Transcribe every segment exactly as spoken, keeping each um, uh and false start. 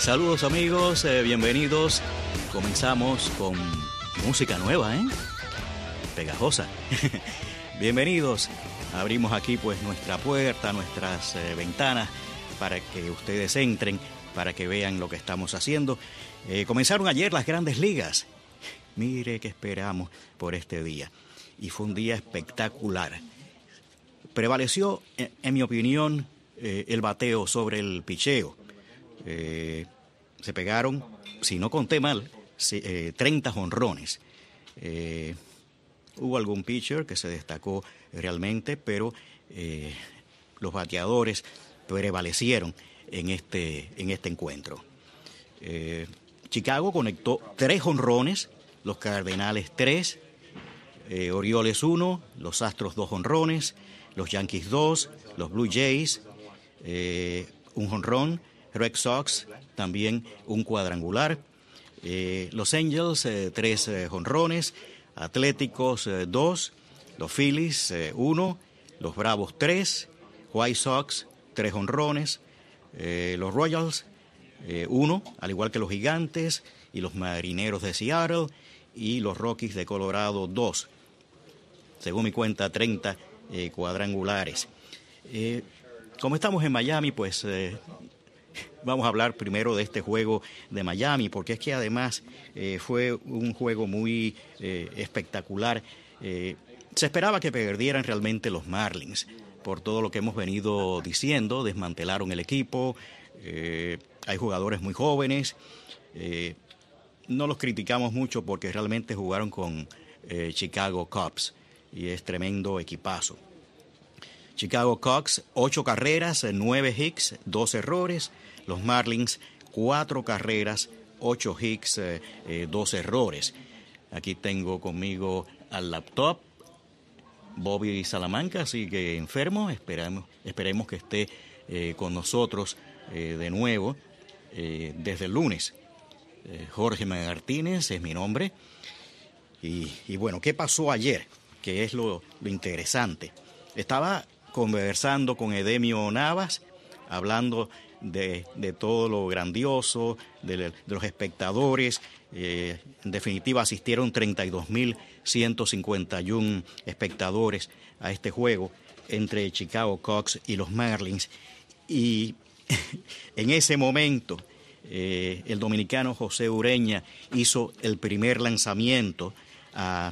Saludos amigos, eh, bienvenidos. Comenzamos con música nueva, ¿eh? Pegajosa. Bienvenidos. Abrimos aquí pues nuestra puerta, nuestras eh, ventanas para que ustedes entren, para que vean lo que estamos haciendo. Eh, comenzaron ayer las Grandes Ligas. Mire qué esperamos por este día. Y fue un día espectacular. Prevaleció, en, en mi opinión, eh, el bateo sobre el picheo. Eh, se pegaron, si no conté mal, eh, treinta jonrones. Eh, hubo algún pitcher que se destacó realmente, pero eh, los bateadores prevalecieron en este, en este encuentro. Eh, Chicago conectó tres jonrones, los Cardenales tres, eh, Orioles uno, los Astros dos jonrones, los Yankees dos, los Blue Jays eh, un jonrón, Red Sox también un cuadrangular, eh, los Angels eh, tres eh, jonrones, Atléticos eh, dos, los Phillies eh, uno, los Bravos tres, White Sox tres jonrones, eh, los Royals eh, uno, al igual que los Gigantes y los Marineros de Seattle y los Rockies de Colorado dos. Según mi cuenta, treinta eh, cuadrangulares. Eh, como estamos en Miami, pues eh, vamos a hablar primero de este juego de Miami, porque es que además eh, fue un juego muy eh, espectacular. Eh, se esperaba que perdieran realmente los Marlins, por todo lo que hemos venido diciendo. Desmantelaron el equipo, eh, hay jugadores muy jóvenes, eh, no los criticamos mucho porque realmente jugaron con eh, Chicago Cubs y es tremendo equipazo. Chicago Cubs, ocho carreras, nueve hits, dos errores. Los Marlins, cuatro carreras, ocho hits, eh, eh, dos errores. Aquí tengo conmigo al laptop Bobby Salamanca, sigue enfermo. Esperamos, esperemos que esté eh, con nosotros eh, de nuevo eh, desde el lunes. Eh, Jorge Martínez es mi nombre. Y, y bueno, ¿qué pasó ayer? Que es lo, lo interesante. Estaba conversando con Edemio Navas, hablando de, de todo lo grandioso, de, de los espectadores. Eh, en definitiva, asistieron treinta y dos mil ciento cincuenta y uno espectadores a este juego entre Chicago Cubs y los Marlins. Y en ese momento, eh, el dominicano José Ureña hizo el primer lanzamiento a,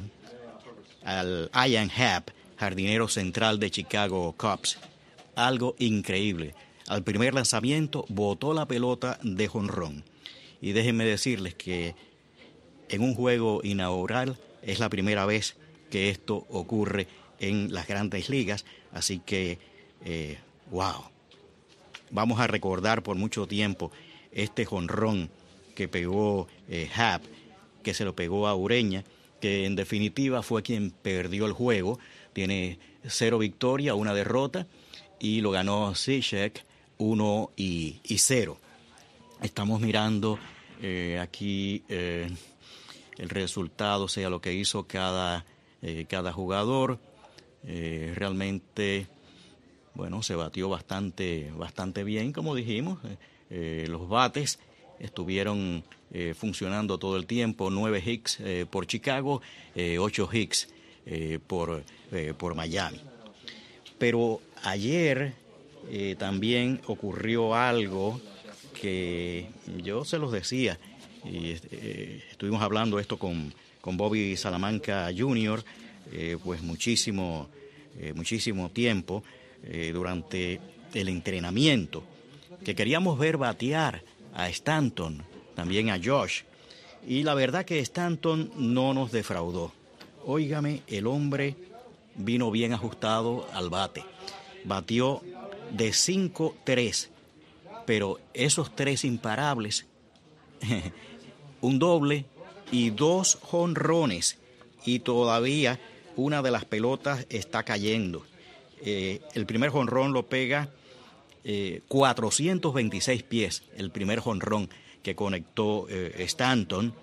al Ian Happ, jardinero central de Chicago Cubs. Algo increíble. Al primer lanzamiento botó la pelota de jonrón. Y déjenme decirles que en un juego inaugural es la primera vez que esto ocurre en las Grandes Ligas. Así que, eh, wow. Vamos a recordar por mucho tiempo este jonrón que pegó eh, Happ, que se lo pegó a Ureña, que en definitiva fue quien perdió el juego. Tiene cero victoria, una derrota, y lo ganó Cishek uno y cero. Estamos mirando eh, aquí eh, el resultado, o sea, lo que hizo cada, eh, cada jugador. Eh, realmente, bueno, se batió bastante, bastante bien, como dijimos. Eh, los bates estuvieron eh, funcionando todo el tiempo. Nueve hits eh, por Chicago, eh, ocho hits eh, por, eh, por Miami. Pero ayer eh, también ocurrió algo que yo se los decía, y eh, estuvimos hablando esto con, con Bobby Salamanca junior, eh, pues muchísimo, eh, muchísimo tiempo eh, durante el entrenamiento, que queríamos ver batear a Stanton, también a Josh, y la verdad que Stanton no nos defraudó. Óigame, el hombre vino bien ajustado al bate, batió de cinco tres, pero esos tres imparables, un doble y dos jonrones, y todavía una de las pelotas está cayendo. Eh, el primer jonrón lo pega eh, cuatrocientos veintiséis pies, el primer jonrón que conectó eh, Stanton,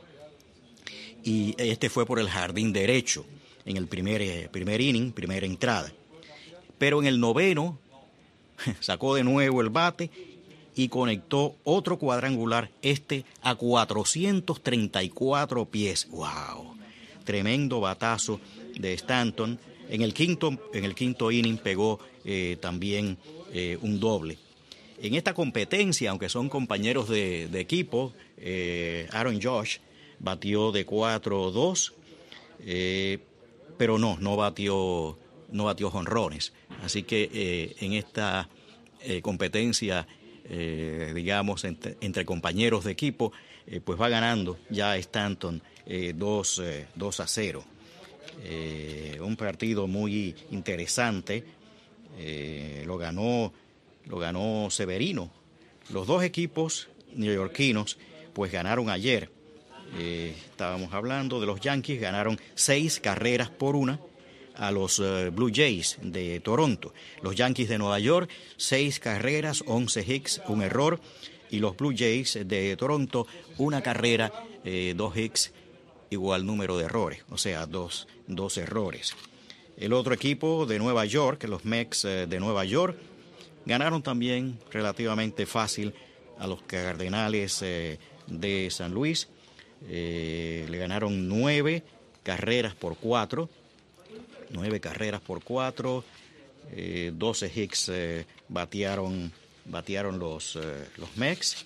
y este fue por el jardín derecho en el primer, eh, primer inning, primera entrada. Pero en el noveno sacó de nuevo el bate y conectó otro cuadrangular, este a cuatrocientos treinta y cuatro pies. ¡Wow! Tremendo batazo de Stanton. En el quinto, en el quinto inning pegó eh, también eh, un doble. En esta competencia, aunque son compañeros de, de equipo, eh, Aaron Judge batió de cuatro dos, eh, pero no, no batió, no batió jonrones. Así que eh, en esta eh, competencia, eh, digamos, entre, entre compañeros de equipo, eh, pues va ganando ya Stanton eh, dos a cero. Eh, un partido muy interesante, eh, lo ganó, lo ganó Severino. Los dos equipos neoyorquinos pues ganaron ayer. Eh, estábamos hablando de los Yankees, ganaron seis carreras por una a los uh, Blue Jays de Toronto. Los Yankees de Nueva York, seis carreras, once hits, un error. Y los Blue Jays de Toronto, una carrera, eh, dos hits, igual número de errores, o sea, dos, dos errores. El otro equipo de Nueva York, los Mets eh, de Nueva York, ganaron también relativamente fácil a los Cardenales eh, de San Luis. Eh, le ganaron nueve carreras por cuatro, nueve carreras por cuatro, eh, doce hits eh, batearon, batearon los, eh, los Mets.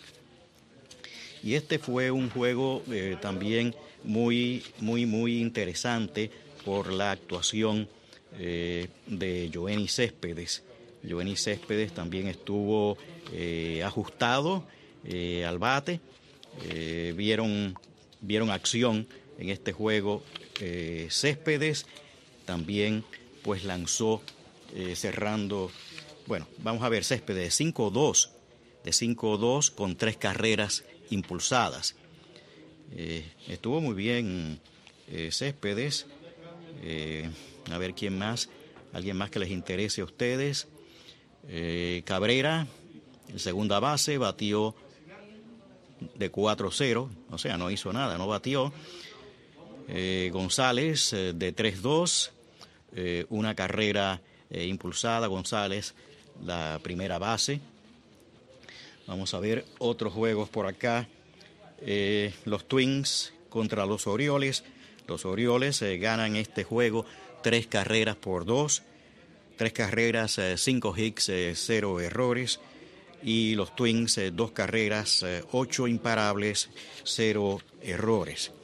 Y este fue un juego eh, también muy, muy, muy interesante por la actuación eh, de Yoenis Céspedes. Yoenis Céspedes también estuvo eh, ajustado eh, al bate. Eh, vieron, vieron acción en este juego. Eh, Céspedes también pues lanzó eh, cerrando, bueno, vamos a ver, Céspedes de cinco dos, de cinco dos con tres carreras impulsadas. Eh, estuvo muy bien eh, Céspedes. Eh, a ver quién más, alguien más que les interese a ustedes. Eh, Cabrera, en segunda base, batió de cuatro cero, o sea, no hizo nada, no batió. Eh, González eh, de tres dos, eh, una carrera eh, impulsada. González, la primera base. Vamos a ver otros juegos por acá. Eh, los Twins contra los Orioles. Los Orioles eh, ganan este juego tres carreras por dos. Tres carreras, eh, cinco hits, eh, cero errores. Y los Twins, eh, dos carreras, eh, ocho imparables, cero errores.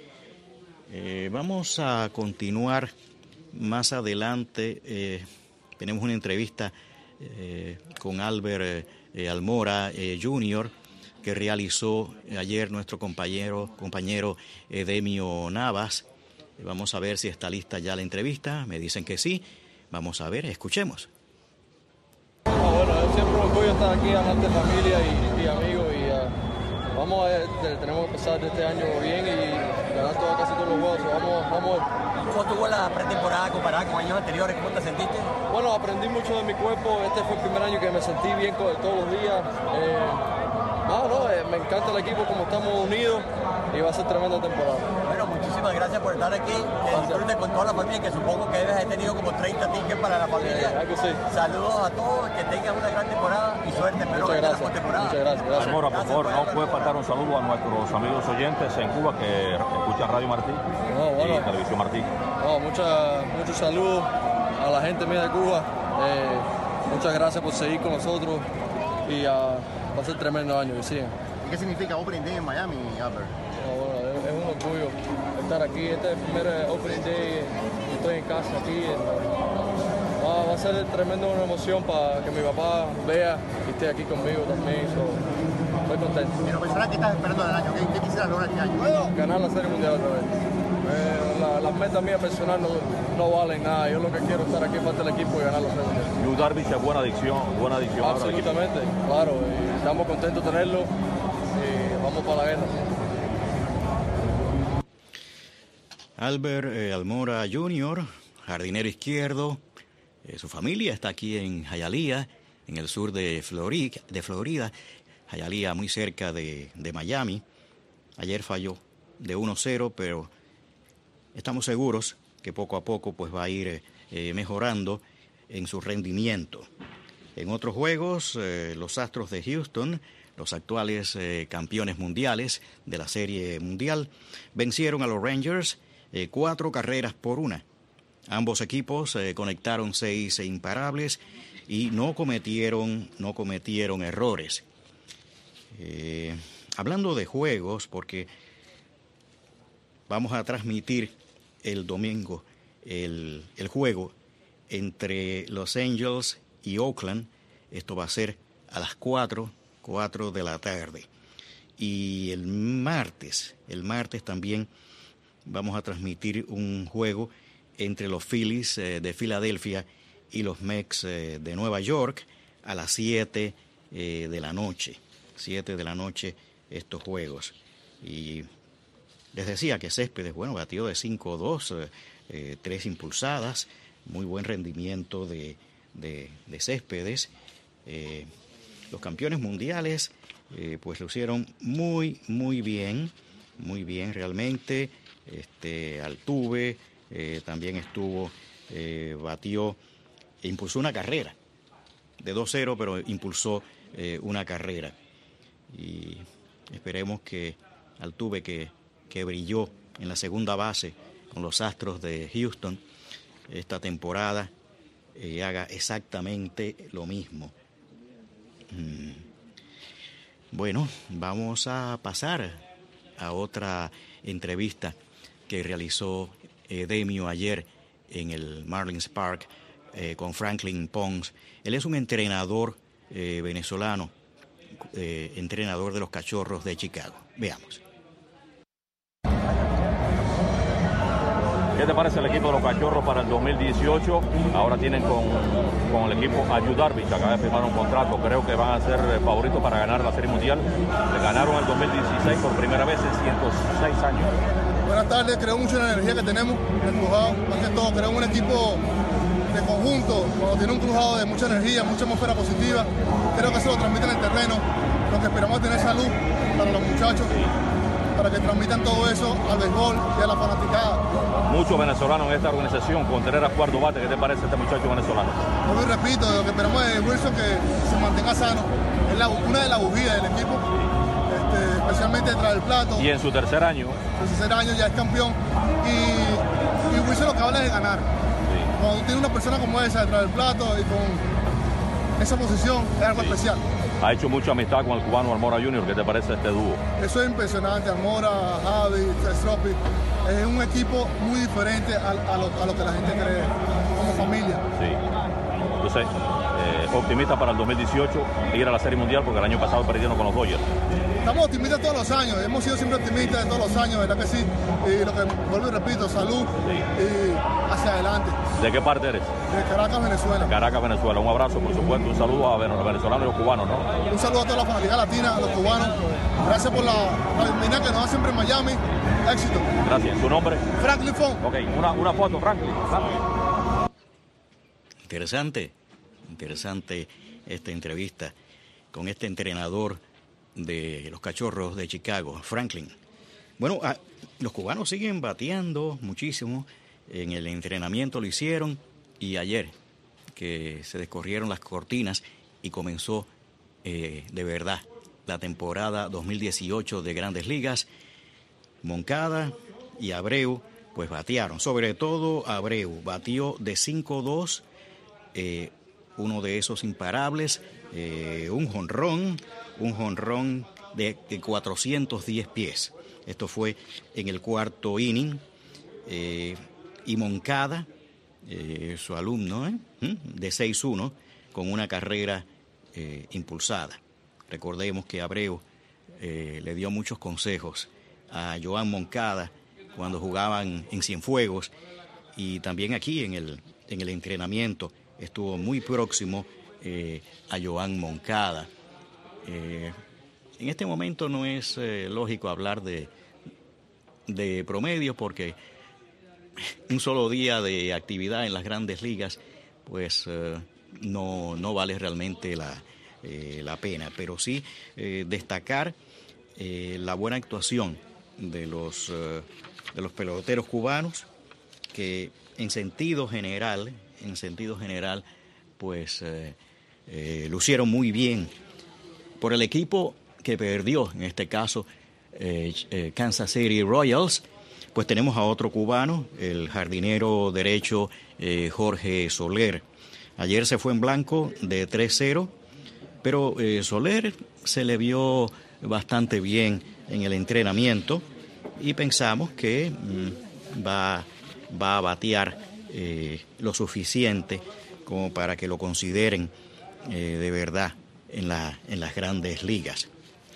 Eh, vamos a continuar más adelante. Eh, tenemos una entrevista eh, con Albert eh, Almora eh, junior que realizó ayer nuestro compañero, compañero Edemio Navas. Vamos a ver si está lista ya la entrevista. Me dicen que sí. Vamos a ver, escuchemos. Ah, bueno, es siempre un orgullo estar aquí delante de familia y, y amigos. Y, uh, vamos a ver, tenemos que empezar este año bien y ganar todo, casi todos los juegos. Vamos, vamos. ¿Cómo estuvo la pretemporada comparada con años anteriores? ¿Cómo te sentiste? Bueno, aprendí mucho de mi cuerpo. Este fue el primer año que me sentí bien todos los días. Eh, no, no, eh, me encanta el equipo, como estamos unidos y va a ser tremenda temporada. Bueno, muchísimas gracias por estar aquí. Que disfrutes con toda la familia, que supongo que debes haber tenido como treinta tickets para la familia. Eh, algo sí. Saludos a todos, que tengan una gran temporada y suerte. Espero Muchas que gracias. la temporada. Muchas gracias. gracias. Almora, por favor, no puede faltar un saludo a nuestros amigos oyentes en Cuba que escuchan Radio Martí No, bueno. y Televisión Martí. No, mucha, muchos saludos a la gente mía de Cuba. Eh, muchas gracias por seguir con nosotros y uh, va a ser tremendo año que sigan. ¿Qué significa Opening Day en Miami, Albert? No, bueno, es, es un orgullo estar aquí. Este es el primer Opening Day y estoy en casa aquí. Va, va a ser tremendo una emoción para que mi papá vea y esté aquí conmigo también. So, estoy contento. En lo personal, ¿qué estás esperando del año? ¿Qué, qué quisieras lograr este año? Ganar la Serie Mundial otra vez. Eh, la, las metas mías personales no, no valen nada. Yo lo que quiero es estar aquí para el equipo y ganar la Serie Mundial. Yu Darvish es buena adicción, buena adicción. Absolutamente, claro. Y estamos contentos de tenerlo y vamos para la guerra. Albert eh, Almora junior, jardinero izquierdo. Eh, su familia está aquí en Hialeah, en el sur de Florida, de Florida. Hialeah muy cerca de, de Miami. Ayer falló de uno cero, pero estamos seguros que poco a poco pues va a ir eh, mejorando en su rendimiento. En otros juegos, eh, los Astros de Houston, los actuales eh, campeones mundiales de la Serie Mundial, vencieron a los Rangers eh, cuatro carreras por una. Ambos equipos eh, conectaron seis imparables y no cometieron, no cometieron errores. Eh, hablando de juegos, porque vamos a transmitir el domingo el, el juego entre Los Angels y Oakland. Esto va a ser a las cuatro de la tarde. Y el martes, el martes también vamos a transmitir un juego entre los Phillies eh, de Filadelfia y los Mets eh, de Nueva York a las siete eh, de la noche. siete de la noche estos juegos. Y les decía que Céspedes, bueno, batió de cinco dos, eh, eh, tres impulsadas, muy buen rendimiento de, de, de Céspedes. Eh, los campeones mundiales, eh, pues lo hicieron muy, muy bien, muy bien realmente. Este, Altuve eh, también estuvo, eh, batió, e impulsó una carrera de dos cero, pero impulsó eh, una carrera. Y esperemos que Altuve, que, que brilló en la segunda base con los Astros de Houston esta temporada, eh, haga exactamente lo mismo. Mm. Bueno, vamos a pasar a otra entrevista que realizó eh, Demio ayer en el Marlins Park eh, con Franklin Pons. Él es un entrenador eh, venezolano, eh, entrenador de los Cachorros de Chicago. Veamos. ¿Qué te parece el equipo de los Cachorros para el dos mil dieciocho? Ahora tienen con, con el equipo a Yu Darvish, acaba de firmar un contrato. Creo que van a ser favoritos para ganar la Serie Mundial. Le ganaron el dos mil dieciséis por primera vez en ciento seis años. Buenas tardes, creo mucho en la energía que tenemos, el crujado, más que todo, creo un equipo de conjunto, cuando tiene un crujado de mucha energía, mucha atmósfera positiva, creo que eso lo transmite en el terreno. Lo que esperamos es tener salud para los muchachos, para que transmitan todo eso al béisbol y a la fanaticada. Muchos venezolanos en esta organización, Contreras cuarto bate. ¿Qué te parece este muchacho venezolano? Yo lo repito, lo que esperamos es Wilson que se mantenga sano, es la, una de las bujías del equipo, este, especialmente detrás del plato. Y en su tercer año. En su tercer año ya es campeón y, y Wilson lo que habla es de ganar. Sí. Cuando tienes una persona como esa detrás del plato y con esa posición es algo sí. especial. Ha hecho mucha amistad con el cubano Almora junior ¿Qué te parece este dúo? Eso es impresionante. Almora, Javi, Stroppi. Es un equipo muy diferente a, a, lo, a lo que la gente cree, como familia. Sí. Entonces, eh, optimista para el dos mil dieciocho, ir a la Serie Mundial, porque el año pasado perdieron con los Dodgers. Estamos optimistas todos los años. Hemos sido siempre optimistas de todos los años, ¿verdad que sí? Y lo que vuelvo y repito, salud sí. y hacia adelante. ¿De qué parte eres? De Caracas, Venezuela. Caracas, Venezuela. Un abrazo, por supuesto. Un saludo a los venezolanos y los cubanos, ¿no? Un saludo a toda la fanática latina, a los cubanos. Gracias por la, la bienvenida que nos da siempre en Miami. Éxito. Gracias. ¿Tu nombre? Franklin Fon. Ok, una, una foto, Franklin. Franklin. Interesante, interesante esta entrevista con este entrenador de los Cachorros de Chicago, Franklin. Bueno, a, los cubanos siguen bateando muchísimo. En el entrenamiento lo hicieron y ayer que se descorrieron las cortinas y comenzó eh, de verdad la temporada dos mil dieciocho de Grandes Ligas. Moncada y Abreu pues batearon, sobre todo Abreu batió de cinco dos, eh, uno de esos imparables, eh, un jonrón, un jonrón de, de cuatrocientos diez pies. Esto fue en el cuarto inning. Eh, y Moncada, eh, su alumno, ¿eh? de seis uno, con una carrera eh, impulsada. Recordemos que Abreu eh, le dio muchos consejos a Joan Moncada cuando jugaban en Cienfuegos, y también aquí en el, en el entrenamiento estuvo muy próximo eh, a Joan Moncada. Eh, en este momento no es eh, lógico hablar de, de promedio, porque un solo día de actividad en las Grandes Ligas pues eh, no, no vale realmente la, eh, la pena, pero sí eh, destacar eh, la buena actuación de los, eh, de los peloteros cubanos, que en sentido general, en sentido general, pues eh, eh, lucieron muy bien. Por el equipo que perdió, en este caso, eh, eh, Kansas City Royals, pues tenemos a otro cubano, el jardinero derecho eh, Jorge Soler. Ayer se fue en blanco de tres cero, pero eh, Soler se le vio bastante bien en el entrenamiento y pensamos que mmm, va, va a batear eh, lo suficiente como para que lo consideren eh, de verdad en, la, en las grandes ligas.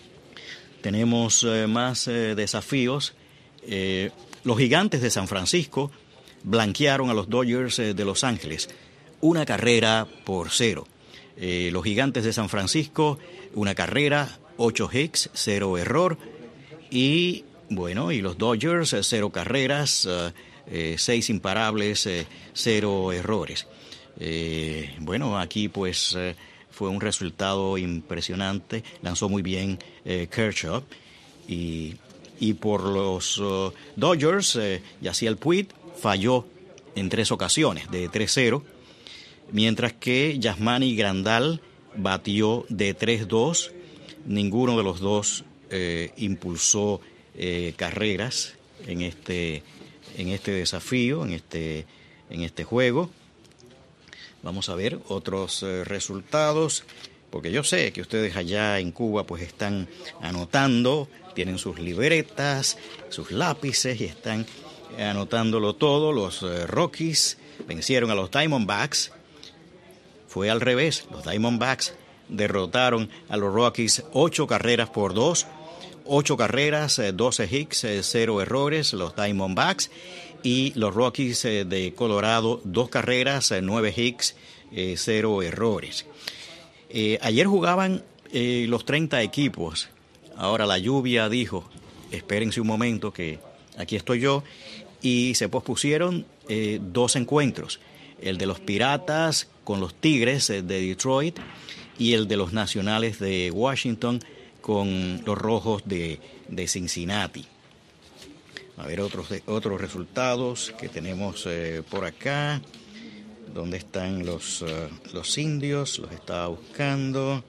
Tenemos eh, más eh, desafíos. Eh, los Gigantes de San Francisco blanquearon a los Dodgers eh, de Los Ángeles, una carrera por cero. Eh, los Gigantes de San Francisco, una carrera, ocho hits, cero error. Y bueno, y los Dodgers, eh, cero carreras, eh, eh, seis imparables, eh, cero errores. Eh, bueno, aquí pues eh, fue un resultado impresionante. Lanzó muy bien eh, Kershaw. Y, y por los uh, Dodgers, eh, Yasiel Puig falló en tres ocasiones, de tres cero. Mientras que Yasmani Grandal batió de tres dos. Ninguno de los dos eh, impulsó eh, carreras en este, en este desafío, en este, en este juego. Vamos a ver otros eh, resultados, porque yo sé que ustedes allá en Cuba pues están anotando, tienen sus libretas, sus lápices y están anotándolo todo. Los eh, Rockies vencieron a los Diamondbacks. Fue al revés, los Diamondbacks derrotaron a los Rockies ocho carreras por dos, ocho carreras, doce hits, cero errores, los Diamondbacks, y los Rockies de Colorado, dos carreras, nueve hits, cero errores. Eh, ayer jugaban eh, los treinta equipos, ahora la lluvia dijo, espérense un momento que aquí estoy yo, y se pospusieron eh, dos encuentros, el de los Piratas con los Tigres de Detroit y el de los Nacionales de Washington con los Rojos de, de Cincinnati. A ver otros, otros resultados que tenemos eh, por acá. ¿Dónde están los, uh, los indios? Los estaba buscando.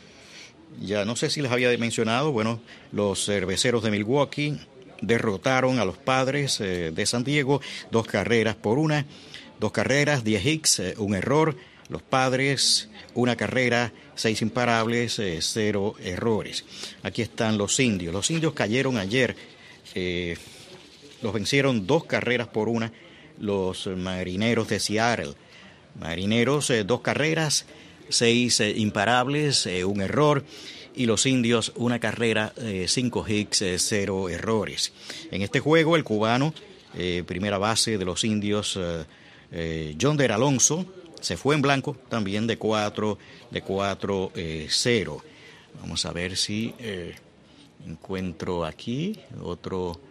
Ya no sé si les había mencionado, bueno, los Cerveceros de Milwaukee derrotaron a los Padres eh, de San Diego, dos carreras por una. Dos carreras, diez hits, eh, un error. Los Padres, una carrera, seis imparables, eh, cero errores. Aquí están los indios. Los indios cayeron ayer. Eh, los vencieron dos carreras por una los Marineros de Seattle. Marineros, eh, dos carreras, seis eh, imparables, eh, un error. Y los indios, una carrera, eh, cinco hits, eh, cero errores. En este juego, el cubano, eh, primera base de los indios, eh, Eh, Yonder Alonso se fue en blanco también de cuatro de cuatro cero. Vamos a ver si eh, encuentro aquí otro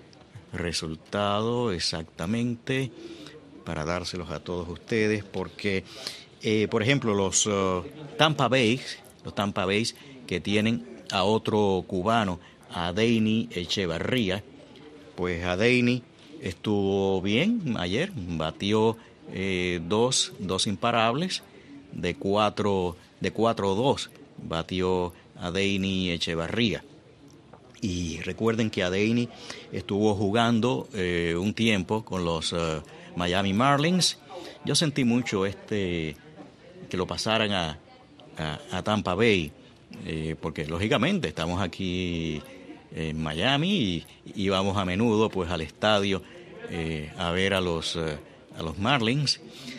resultado exactamente para dárselos a todos ustedes, porque eh, por ejemplo los uh, Tampa Bay, los Tampa Bay que tienen a otro cubano, a Adeiny Echevarría, pues Adeiny estuvo bien ayer, batió eh, dos, dos imparables, de cuatro, de cuatro dos, batió Adeiny Echevarría. Y recuerden que Adeiny estuvo jugando eh, un tiempo con los uh, Miami Marlins. Yo sentí mucho este que lo pasaran a, a, a Tampa Bay, eh, porque lógicamente estamos aquí en Miami y íbamos a menudo pues al estadio eh, a ver a los eh, a los Marlins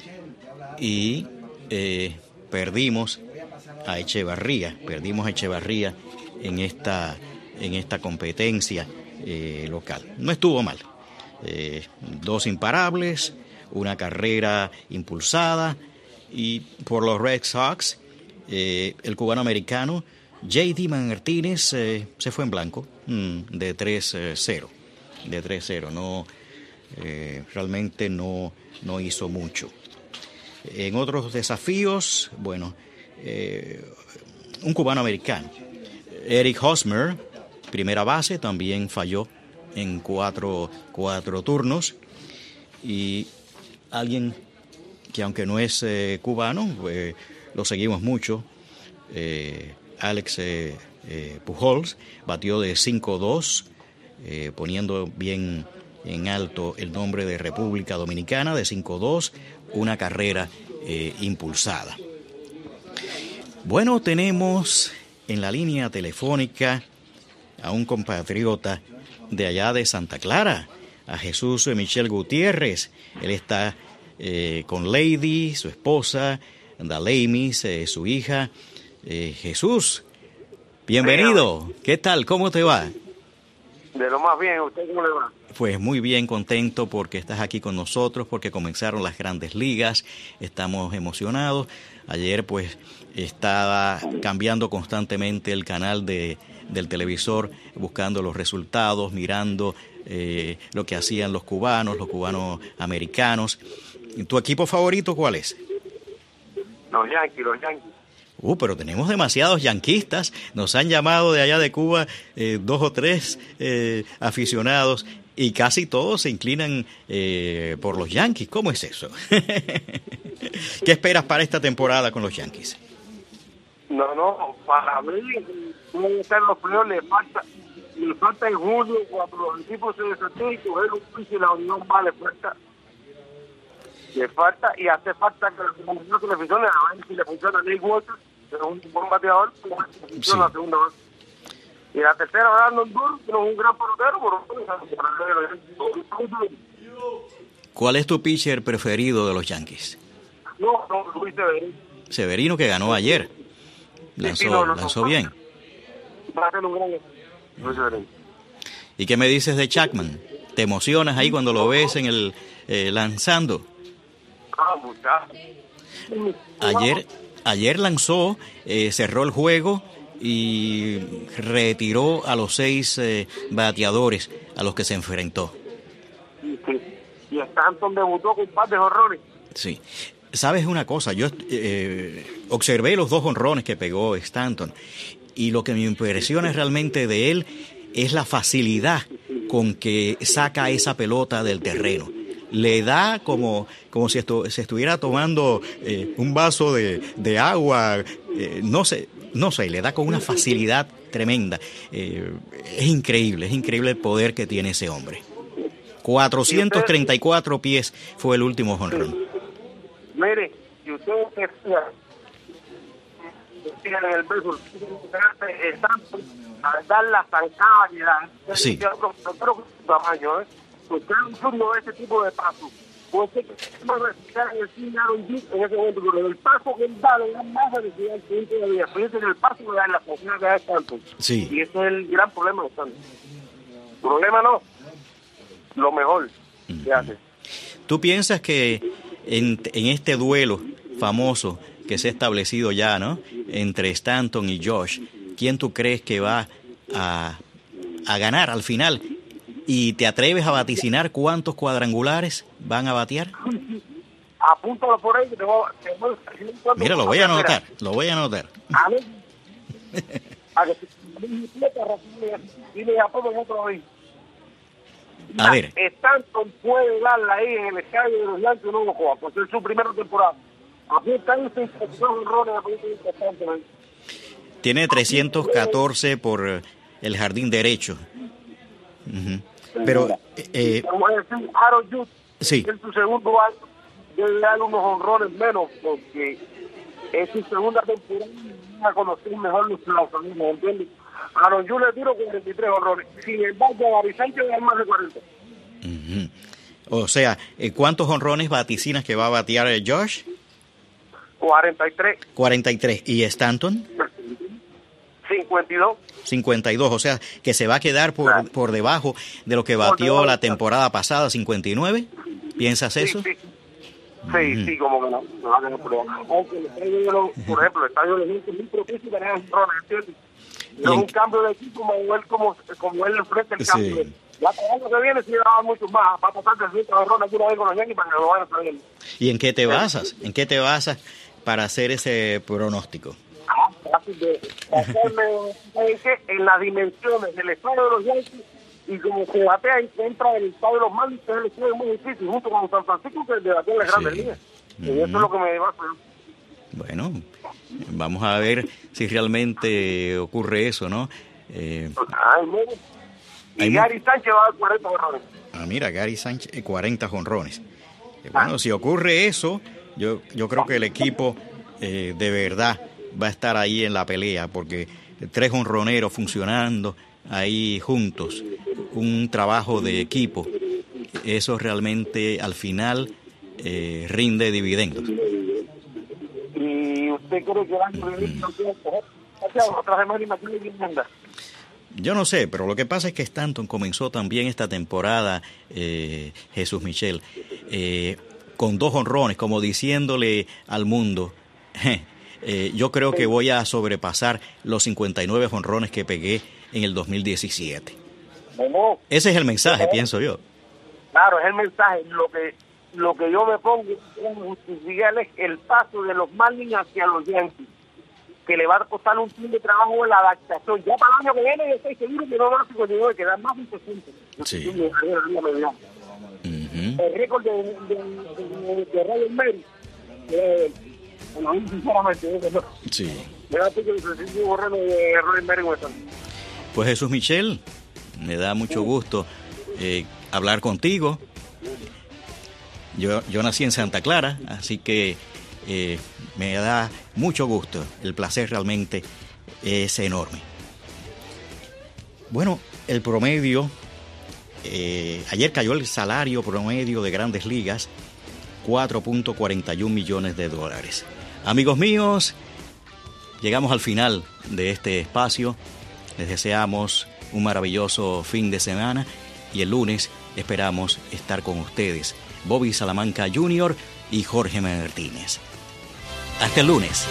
y eh, perdimos a Echevarría, perdimos a Echevarría en esta en esta competencia eh, local. No estuvo mal, eh, dos imparables, una carrera impulsada, y por los Red Sox eh, el cubano americano J D Martínez eh, se fue en blanco mm, de tres cero, de tres cero, no, eh, realmente no, no hizo mucho. En otros desafíos, bueno, eh, un cubano americano, Eric Hosmer, primera base, también falló en cuatro, cuatro turnos, y alguien que aunque no es eh, cubano, eh, lo seguimos mucho. Eh, Alex eh, eh, Pujols batió de cinco dos, eh, poniendo bien en alto el nombre de República Dominicana, de cinco dos, una carrera eh, impulsada. Bueno, tenemos en la línea telefónica a un compatriota de allá de Santa Clara, a Jesús Michel Gutiérrez. Él está eh, con Lady, su esposa, Dalemis, eh, su hija. Eh, Jesús, bienvenido. ¿Qué tal? ¿Cómo te va? De lo más bien, ¿usted cómo le va? Pues muy bien, contento porque estás aquí con nosotros, porque comenzaron las grandes ligas, estamos emocionados. Ayer pues estaba cambiando constantemente el canal de, del televisor, buscando los resultados, mirando eh, lo que hacían los cubanos, los cubanos americanos. ¿Tu equipo favorito cuál es? Los Yankees, los Yankees. Uh, pero tenemos demasiados yanquistas. Nos han llamado de allá de Cuba eh, dos o tres eh, aficionados y casi todos se inclinan eh, por los Yankees. ¿Cómo es eso? ¿Qué esperas para esta temporada con los Yankees? No, no, para mí, pueden ser los primeros, le falta, le falta en julio, cuando los equipos se desatienen y coger un piso y la unión va, le falta, le falta, y hace falta que la televisión a ver si le funciona a Nick Walker, que es un buen bateador, como funciona sí. La segunda vez. Y la tercera, Brandon Durr, que no es un gran pelotero, pero... ¿Cuál es tu pitcher preferido de los Yankees? No, no, Luis Severino. Severino, que ganó ayer. Lanzó, sí, no, no, lanzó no, bien. Va a ser un gran Luis Severino. ¿Y qué me dices de Chapman? ¿Te emocionas ahí cuando lo ves en el eh, lanzando? Ah, muchachos. Ayer, ayer lanzó, eh, cerró el juego y retiró a los seis eh, bateadores a los que se enfrentó. Sí, sí. Y Stanton debutó con un par de jonrones. Sí. ¿Sabes una cosa? Yo eh, observé los dos jonrones que pegó Stanton y lo que me impresiona realmente de él es la facilidad con que saca esa pelota del terreno. Le da como, como si esto, se estuviera tomando eh, un vaso de, de agua, eh, no sé, no sé, le da con una facilidad tremenda. Eh, es increíble, es increíble el poder que tiene ese hombre. cuatrocientos treinta y cuatro pies fue el último jonrón. Mire, si ustedes decían en el béisbol, están a dar la zancada y la... Sí. Yo creo que es tamaño, ¿eh? Usted es un de ese tipo de pasos. Puede ser que no necesitar en el cine Aaron Judge en ese momento, pero el paso que él da le da más velocidad al cliente de vida. Fíjense que el paso le da la posibilidad que da Stanton. Sí. Y ese es el gran problema de Stanton. Problema no, lo mejor mm-hmm. que hace. ¿Tú piensas que en, en este duelo famoso que se ha establecido ya, ¿no?, entre Stanton y Josh, ¿quién tú crees que va a, a ganar al final? ¿Y te atreves a vaticinar cuántos cuadrangulares van a batear? Apúntalo por ahí. Que te voy, te voy, Mira, lo voy a anotar, lo voy a anotar. A ver. A ver. Dile a todos otro ahí. A ver. Stanton puede darla ahí en el estadio de los Yankees, no lo juega, porque es su primera temporada. Aquí están seis errores. Tiene trescientos catorce por el jardín derecho. Uh-huh. Pero, eh, como decir, Aaron Judge, sí. En su segundo año, debe dar unos honrones menos, porque es su segunda temporada y va a conocer mejor los plazos, ¿me entiendes? Aaron Judge le tiró cuarenta y tres honrones. Sin embargo, a Vicente le dan más de cuarenta. Uh-huh. O sea, ¿cuántos honrones vaticinas que va a batear Josh? cuarenta y tres. cuarenta y tres. ¿Y Stanton? cincuenta y dos. cincuenta y dos, o sea, que se va a quedar por, claro. por debajo de lo que batió la temporada pasada, cincuenta y nueve. ¿Piensas eso? Sí, sí, sí, mm. sí como que no. no, no, no aunque el estadio, por ejemplo, el estadio de gente es muy propicio para un rol, ¿entiendes? No es un cambio de equipo como él, como, como él enfrenta el cambio. Sí. Ya para el año que viene sí va a dar mucho más. Va a pasar de ciento de rondas una vez con los Yankees para que lo vayan a saber. ¿Y en qué te basas? ¿En qué te basas para hacer ese pronóstico? Ah, fácil de hacerme en las dimensiones del estadio de los Yankees y como se batea y entra el estadio de los Marlins, que es el estadio muy difícil, junto con San Francisco, que es de batear las grandes líneas. Y eso es lo que me baso. Bueno, vamos a ver si realmente ocurre eso, ¿no? Eh, Ay, mire. Y Hay mu- Gary Sánchez va a dar cuarenta jonrones. ah, mira, Gary Sánchez, eh, cuarenta jonrones. Eh, bueno, si ocurre eso, yo, yo creo que el equipo eh, de verdad va a estar ahí en la pelea, porque tres jonroneros funcionando ahí juntos, un trabajo de equipo, eso realmente al final eh, rinde dividendos. ¿Y usted cree que el año que viene no tiene que coger? Otra semana y Martínez y Miranda. Yo no sé, pero lo que pasa es que Stanton comenzó también esta temporada, eh, Jesús Michel, eh, con dos jonrones, como diciéndole al mundo, eh, yo creo que voy a sobrepasar los cincuenta y nueve jonrones que pegué en el dos mil diecisiete. No, Ese es el mensaje, pienso yo. claro, es el mensaje. Lo que lo que yo me pongo es justificar es el paso de los Marlins hacia los Yankees, que le va a costar un fin de trabajo en la adaptación. Ya para el año que viene yo estoy seguro que no van a cincuenta y nueve, que dan más de sesenta. Sí. Uh-huh. El récord de, de, de, de Ryan Mary, eh, bueno, a mí sinceramente, ¿eh? No. Sí. Me da pique el recibo borrano de Ryan Mary Weston. Pues Jesús Michel, me da mucho gusto eh, hablar contigo. Yo, yo nací en Santa Clara, así que eh, me da mucho gusto. El placer realmente es enorme. Bueno, el promedio, eh, ayer cayó el salario promedio de Grandes Ligas, cuatro punto cuarenta y un millones de dólares. Amigos míos, llegamos al final de este espacio. Les deseamos un maravilloso fin de semana y el lunes esperamos estar con ustedes, Bobby Salamanca junior y Jorge Martínez. Hasta el lunes.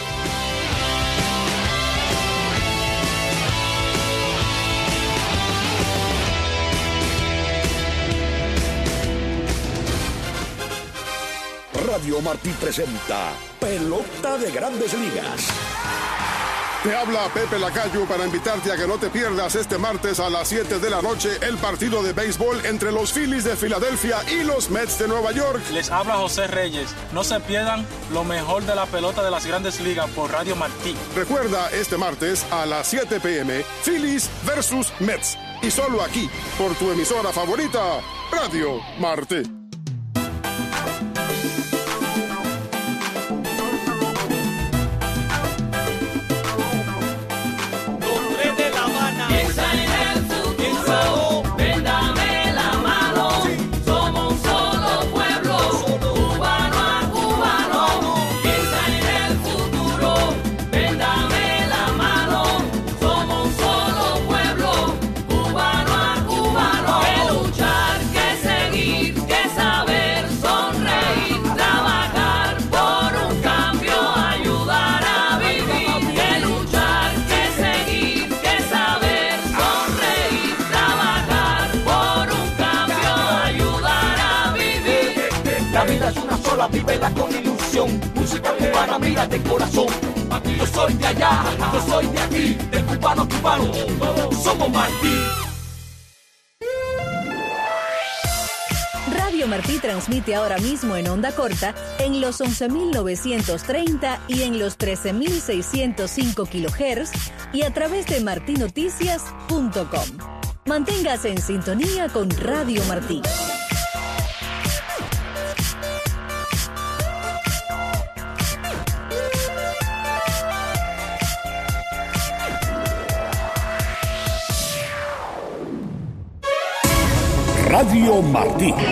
Radio Martí presenta Pelota de Grandes Ligas. Te habla Pepe Lacayo para invitarte a que no te pierdas este martes a las siete de la noche el partido de béisbol entre los Phillies de Filadelfia y los Mets de Nueva York. Les habla José Reyes. No se pierdan lo mejor de la pelota de las Grandes Ligas por Radio Martí. Recuerda, este martes a las siete p.m. Phillies versus Mets. Y solo aquí, por tu emisora favorita, Radio Martí. Vívela con ilusión, música cubana, mira de corazón. Yo soy de allá, yo soy de aquí, de cubano a cubano, todos somos Martí. Radio Martí transmite ahora mismo en onda corta en los once mil novecientos treinta y en los trece mil seiscientos cinco kilohertz y a través de martí noticias punto com. Manténgase en sintonía con Radio Martí. Radio Martí.